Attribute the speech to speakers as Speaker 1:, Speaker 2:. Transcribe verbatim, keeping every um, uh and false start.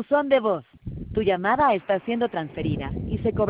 Speaker 1: Buzón de voz. Tu llamada está siendo transferida y se